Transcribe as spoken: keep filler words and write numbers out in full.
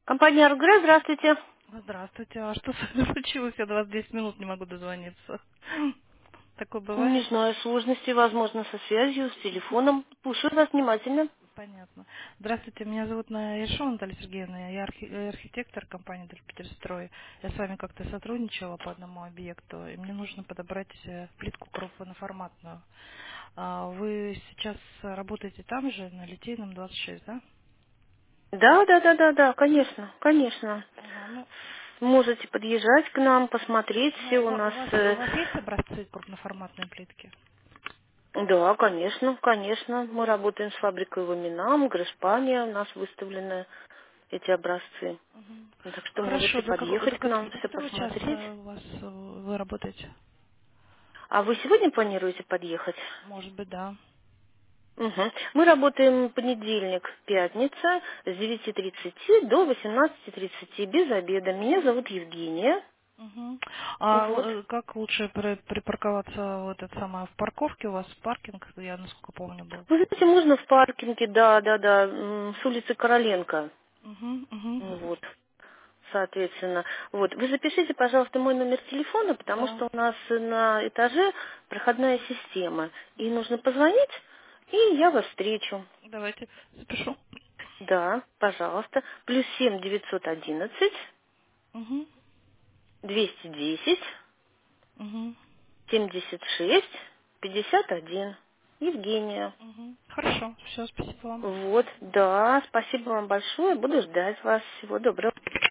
Компания «Аргре», здравствуйте. Здравствуйте. А что с вами случилось? Я до вас десять минут не могу дозвониться. Такое Не бывает? знаю, сложности, возможно, со связью, с телефоном. Слушаю вас внимательно. Понятно. Здравствуйте, меня зовут Яшова Наталья Сергеевна. Я архи- э, архитектор компании «Дальпетерстрой». Я с вами как-то сотрудничала по одному объекту, и мне нужно подобрать э, плитку кровоформатную. А Вы сейчас работаете там же, на Литейном двадцать шесть, да? Да, да, да, да, да, конечно, конечно. Ага, ну, Можете подъезжать к нам, посмотреть, ну, все у у ва- у нас... вас, у э, вас есть образцы крупноформатной плитки? Да, конечно, конечно. Мы работаем с фабрикой Ваминам, Грэшпания, у нас выставлены эти образцы. Мгм. Ну, так что Хорошо, можете до, какого, подъехать до к нам, каких, до все которого посмотреть. часа у вас э, вы работаете? А вы сегодня планируете подъехать? Может быть, да. Мгм. Мы работаем понедельник, пятница с девяти тридцати до восемнадцати тридцати без обеда. Меня зовут Евгения. Мгм. А Вот. э, как лучше при- припарковаться вот это самое в парковке? У вас паркинг, я насколько помню, был. Вы знаете, можно в паркинге, да, да, да, м, с улицы Короленко. Угу, угу. Вот, соответственно. Вот. Вы запишите, пожалуйста, мой номер телефона, потому Да. что у нас на этаже проходная система. И нужно позвонить, и я вас встречу. Давайте запишу. Да, пожалуйста. Плюс семь девятьсот одиннадцать Угу, двести десять угу, семьдесят шесть пятьдесят один. Евгения. угу. Хорошо, все, спасибо вам. Вот, да, спасибо вам большое. Буду ждать вас. Всего доброго.